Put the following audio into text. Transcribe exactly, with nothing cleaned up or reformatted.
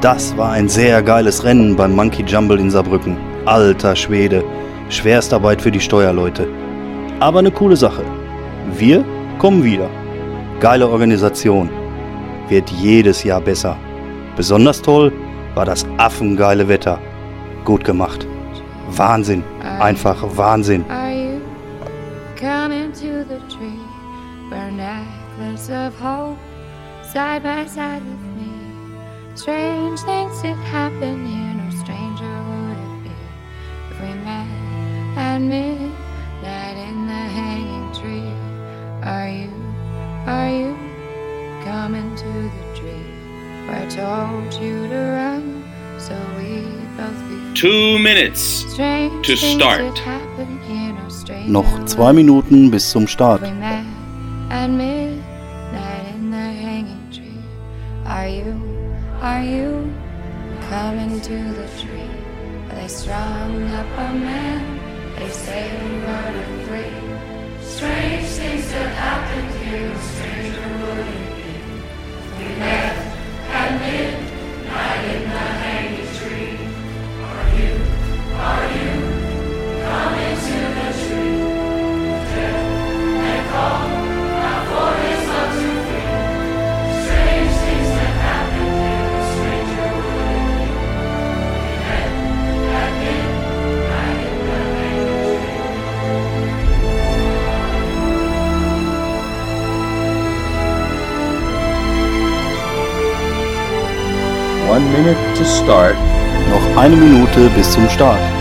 Das war ein sehr geiles Rennen beim Monkey Jumble in Saarbrücken. Alter Schwede, Schwerstarbeit für die Steuerleute. Aber eine coole Sache. Wir kommen wieder. Geile Organisation. Wird jedes Jahr besser. Besonders toll war das affengeile Wetter. Gut gemacht. Wahnsinn. Einfach Wahnsinn. Are you coming to the tree? Wear a necklace of hope, side by side with me. Strange things that happen here, no stranger would it be if we met at midnight in the hanging tree. Are you, are you coming to the tree where I told you to run so we'd both be free? Two minutes to start. Noch zwei Minuten bis zum Start. We met at midnight in the hanging tree. Are you, are you coming to the tree where they strung up a man? They say we murdered three. Strange things that happened here, no stranger would it be. We met at midnight in the hanging tree. Are you, are you coming to the tree? Death and call, not for his love to free. Strange things that happened here, no stranger would it be. We met at midnight in the hanging tree. One minute to start. Noch eine Minute bis zum Start.